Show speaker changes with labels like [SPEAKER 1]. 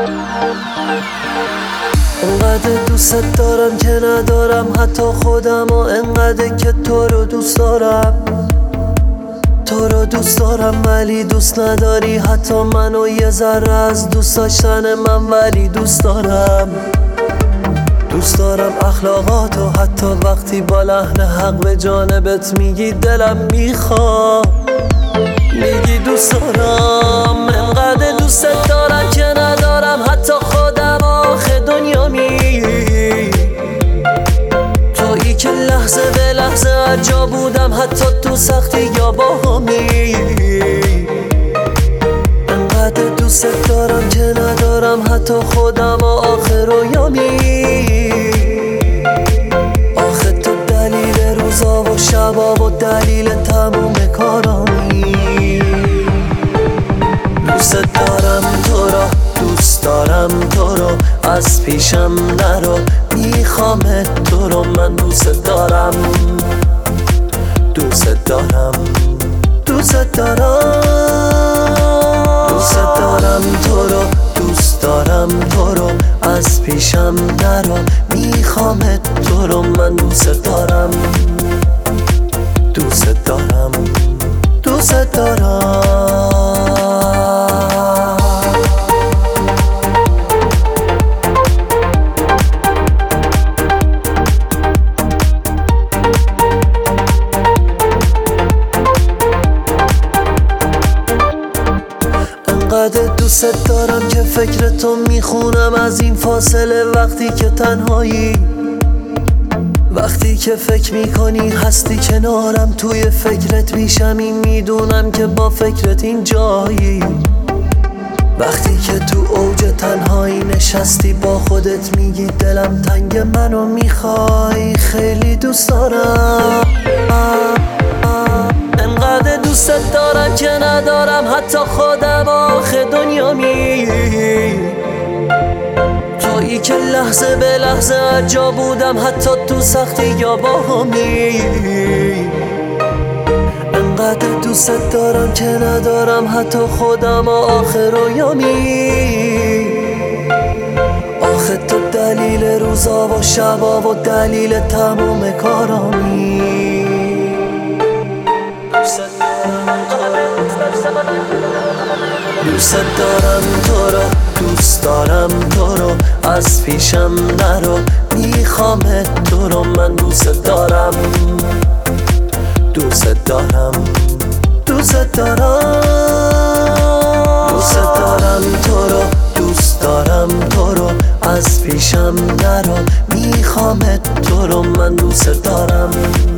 [SPEAKER 1] انقدر دوست دارم که ندارم حتی خودم و انقدر که تو رو دوست دارم. تو رو دوست دارم ولی دوست نداری حتی منو یه ذره از دوست داشتن من، ولی دوست دارم. دوست دارم اخلاقاتو حتی وقتی با لحن حق به جانبت میگی دلم میخواد. میگی دوست دارم، انقدر دوست دارم که ندارم حتی خودم آخه دنیا تویی که لحظه به لحظه هر جا بودم حتی تو سختی یا باهمی. انقدر دوست دارم که ندارم حتی خودم آخه رویامی. آخه تو دلیل روزا و شبا و دلیل تموم کارانی. دوست دارم تو را، دوست دارم تو رو، از پیشم نرو، میخوام تو رو. من دوست دارم، دوست دارم، دوست دارم، دوست دارم تو رو، دوست دارم تو رو، از پیشم نرو، میخوام تو رو. من دوست دارم، دوست دارم، دوست دارم. انقدر دوست دارم که فکر تو میخونم از این فاصله وقتی که تنهایی. وقتی که فکر میکنی هستی کنارم، توی فکرت میشمی، میدونم که با فکرت این جایی. وقتی که تو اوج تنهایی نشستی با خودت میگی دلم تنگ منو میخوای، خیلی دوست دارم. انقدر دوست دارم که ندارم حتی خودم آخه دنیا تویی که لحظه به لحظه هر جا بودم حتی تو سختی یا باهمی. انقدر دوست دارم که ندارم حتی خودم آخه رویامی. آخه تو دلیل روزا و شبا و دلیل تموم کارانی. دوست دارم تو رو، دوست دارم تو رو، از پیشم نرو، میخوام تو رو. من دوست دارم، دوست دارم، دوست دارم، دوست دارم تو رو، دوست دارم تو رو، از پیشم نرو، میخوام تو رو. من دوست دارم.